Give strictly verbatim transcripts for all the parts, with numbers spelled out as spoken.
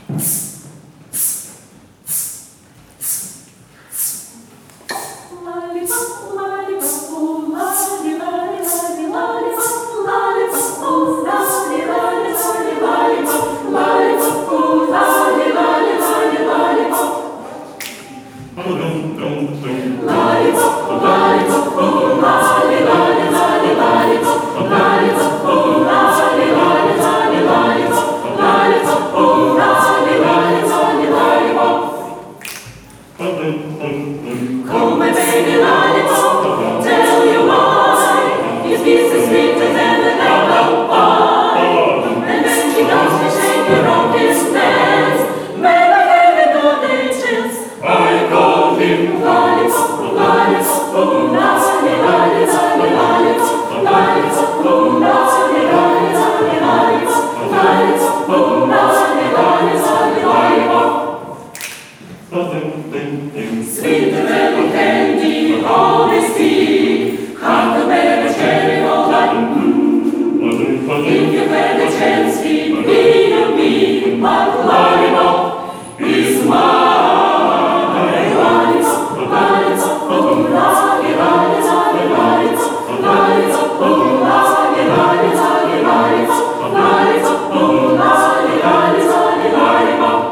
Oh, my baby lollipop, tell you why. His kiss is sweeter than an apple pie. And when she does, she shake her rock his dance. Baby, baby, golden chance. I call him lollipop, lollipop, oh, lolly, lolly, lolly, lollipop, lollipop, oh, lolly, lolly, lolly, lollipop, lollipop, oh, lolly, lolly, lolly, lollipop. Sweeter than candy, always be. Huckleberry, cherry, all that. Mm. If you had a chance, he'd be to me. But lollipop is mine. Lollipop, lollipop, oh, lolly, lolly, lolly, lollipop, lollipop, oh, lolly, lolly, lolly, lollipop, lollipop, oh, lolly, lolly, lolly, lollipop.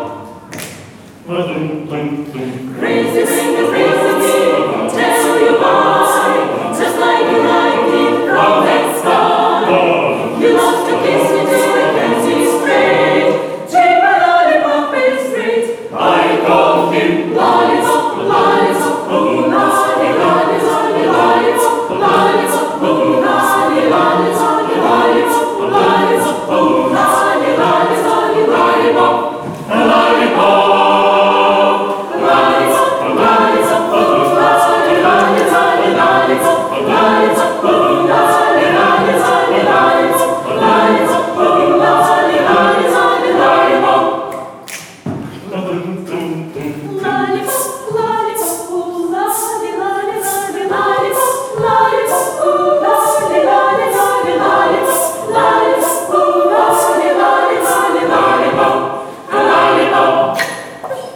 Crazy finger, crazy me, tell you why. Just like you like it from that sky. You love to kiss me till you can see straight. Take my lollipop is straight. I call him lollipop, lollipop, oh, lolly, lolly, lolly, lollipop, lollipop, oh, lolly, lolly, lolly, lollipop, lollipop, oh, lolly, lolly, lolly, lollipop, a lollipop.